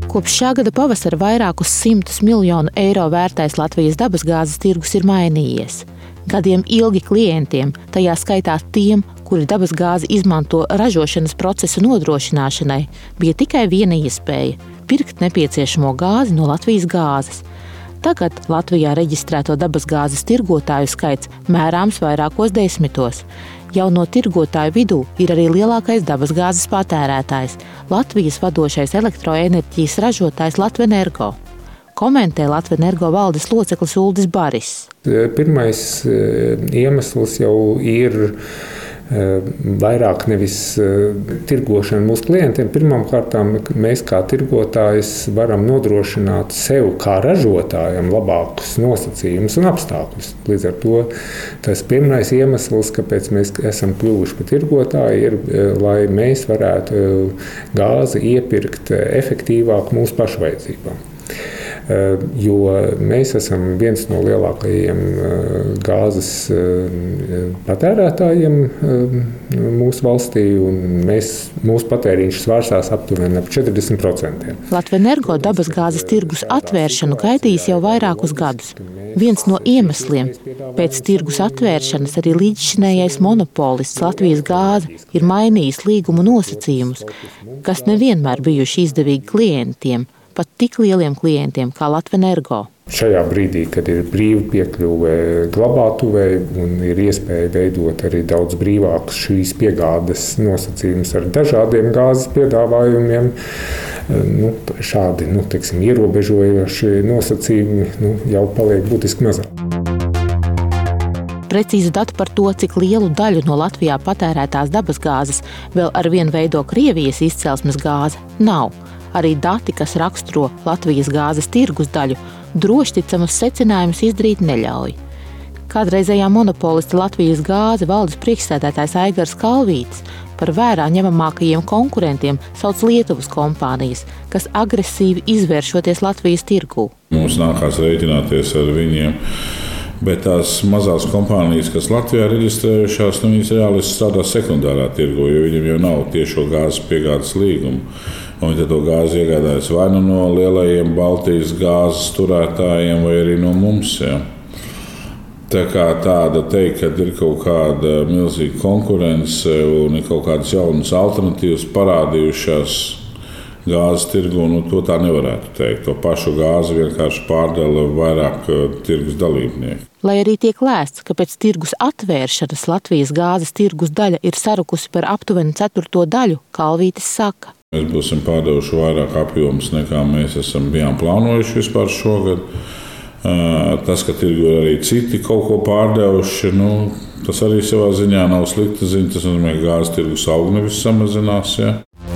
Kopš šā gada pavasara vairākus 100 miljonu eiro vērtais Latvijas dabasgāzes tirgus ir mainījies. Gadiem ilgi klientiem, tajā skaitā tiem, kuri dabasgāzi izmanto ražošanas procesa nodrošināšanai, bija tikai viena iespēja – pirkt nepieciešamo gāzi no Latvijas gāzes. Tagad Latvijā reģistrēto dabasgāzes tirgotāju skaits mērāms vairākos desmitos. Jauno tirgotāju vidū ir arī lielākais dabasgāzes patērētājs – Latvijas vadošais elektroenerģijas ražotājs Latvenergo. Komentē Latvenergo valdes loceklis Uldis Baris. Pirmais iemesls jau ir vairāk nevis tirgošana mūsu klientiem. Pirmkārt, mēs kā tirgotājs varam nodrošināt sev kā ražotājam labākus nosacījumus un apstākļus. Līdz ar to tas pirmais iemesls, kāpēc mēs esam kļuvuši par tirgotāju, ir, lai mēs varētu gāzi iepirkt efektīvāk mūsu pašu vajadzībām. Jo mēs esam viens no lielākajiem gāzes patērētājiem mūsu valstī, un mūsu patēriņš svārstās aptuveni ap 40%. Latvenergo dabasgāzes tirgus atvēršanu gaidījis jau vairākus gadus. Viens no iemesliem pēc tirgus atvēršanas arī līdzšinējais monopolists Latvijas gāze ir mainījis līgumu nosacījumus, kas nevienmēr bijuši izdevīgi klientiem, pat tik lieliem klientiem kā Latvenergo. Šajā brīdī, kad ir brīva piekļuve glabātuvei un ir iespēja veidot arī daudz brīvākus šīs piegādes nosacījumus ar dažādiem gāzes piedāvājumiem, šādi ierobežojoši nosacījumi jau paliek būtiski mazāk. Precīzu datu par to, cik lielu daļu no Latvijā patērētās dabasgāzes vēl arvien veido Krievijas izcelsmes gāze, nav. Arī dati, kas raksturo Latvijas gāzes tirgus daļu, drošticamus secinājumus izdarīt neļauj. Kādreizējā monopolista Latvijas gāze valdes priekšsēdētājs Aigars Kalvītis par vērā ņemamākajiem konkurentiem sauc Lietuvas kompānijas, kas agresīvi izvēršoties Latvijas tirgū. Mums nākās rēķināties ar viņiem. Bet tās mazās kompānijas, kas Latvijā reģistrējušās, viņas reāli strādā sekundārā tirgu, jo viņiem jau nav tiešo gāzes piegādes līgumu. Un viņi to gāzi iegādājas vai nu no lielajiem Baltijas gāzes turētājiem, vai arī no mums. Ja. Tā kā tāda teikt, ka ir kaut kāda milzīga konkurence un ir kaut kādas jaunas alternatīvas parādījušās gāzes tirgu, to tā nevarētu teikt. To pašu gāzi vienkārši pārdala vairāk tirgus dalībnieki. Lai arī tiek lēsts, ka pēc tirgus atvēršanas Latvijas gāzes tirgus daļa ir sarukusi par aptuveni 1/4 daļu, Kalvītis saka. Mēs būsim pārdevuši vairāk apjomus, nekā mēs bijām plānojuši vispār šogad. Tas, ka tirgu ir arī citi kaut ko pārdevuši, tas arī savā ziņā nav slikta ziņa. Tas nozīmē, ka gāzes tirgus aug, nevis samazinās. Ja.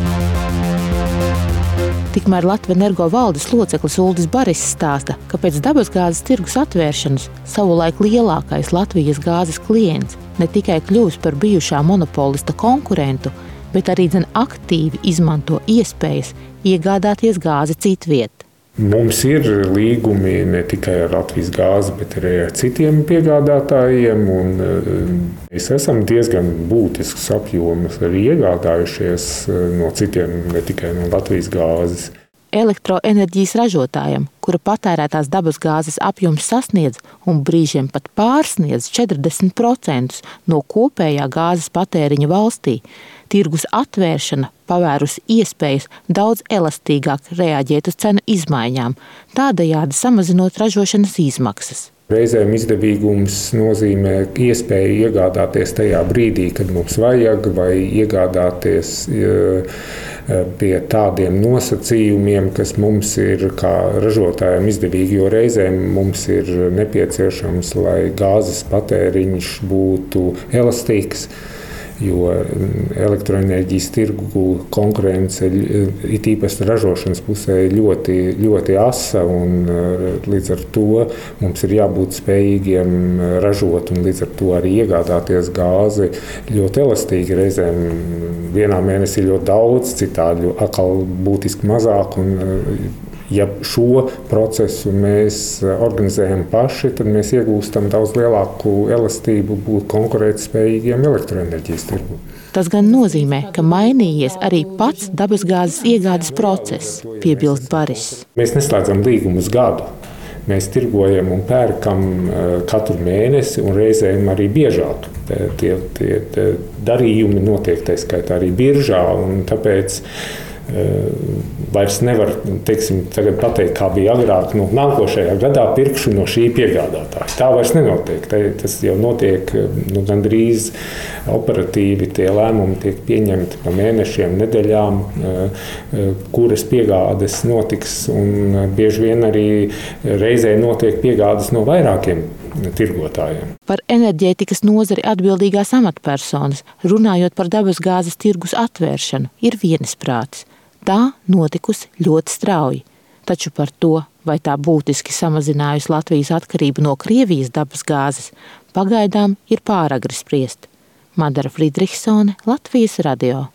Tikmēr Latvenergo valdes loceklis Uldis Baris stāsta, ka pēc dabasgāzes tirgus atvēršanas savulaik lielākais Latvijas gāzes klients ne tikai kļuvis par bijušā monopolista konkurentu, bet arī aktīvi izmanto iespējas iegādāties gāzi citviet. Mums ir līgumi ne tikai ar Latvijas gāzi, bet arī ar citiem piegādātājiem. Mēs esam diezgan būtiskus apjomus arī iegādājušies no citiem, ne tikai no Latvijas gāzes. Elektroenerģijas ražotājam, kura patērētās dabasgāzes apjoms sasniedz un brīžiem pat pārsniedz 40% no kopējā gāzes patēriņa valstī, tirgus atvēršana pavērusi iespējas daudz elastīgāk reaģēt uz cenu izmaiņām, tādējādi samazinot ražošanas izmaksas. Reizēm izdevīgums nozīmē iespēju iegādāties tajā brīdī, kad mums vajag, vai iegādāties pie tādiem nosacījumiem, kas mums ir kā ražotājiem izdevīgi, jo reizēm mums ir nepieciešams, lai gāzes patēriņš būtu elastīgs. Jo elektroenerģijas tirgu konkurence it īpaši ražošanas pusē ļoti, ļoti asa, un līdz ar to mums ir jābūt spējīgiem ražot un līdz ar to arī iegādāties gāzi ļoti elastīgi. Reizēm vienā mēnesī ļoti daudz, citādi atkal būtiski mazāk, un Ja šo procesu mēs organizējam paši, tad mēs iegūstam daudz lielāku elastību būt konkurētspējīgiem elektroenerģijas tirgu. Tas gan nozīmē, ka mainījies arī pats dabasgāzes iegādes process, piebilst Baris. Mēs neslēdzam līgumu uz gadu. Mēs tirgojam un pērkam katru mēnesi un reizēm arī biežāk. Tie darījumi notiek tā skaitā arī biržā, un tāpēc vairs nevar tagad pateikt, kā bija agrāk. Nākošajā gadā pirkšu no šī piegādātāja. Tā vairs nenotiek. Tas jau notiek gandrīz operatīvi. Tie lēmumi tiek pieņemti pa mēnešiem, nedēļām, kuras piegādes notiks. Un bieži vien arī reizē notiek piegādes no vairākiem tirgotājiem. Par enerģētikas nozari atbildīgās amatpersonas, runājot par dabasgāzes tirgus atvēršanu, ir vienisprātis. Tā notikusi ļoti strauji, taču par to, vai tā būtiski samazinājusi Latvijas atkarību no Krievijas dabasgāzes, pagaidām ir pāragri spriest. Madara Friedrichsone, Latvijas radio.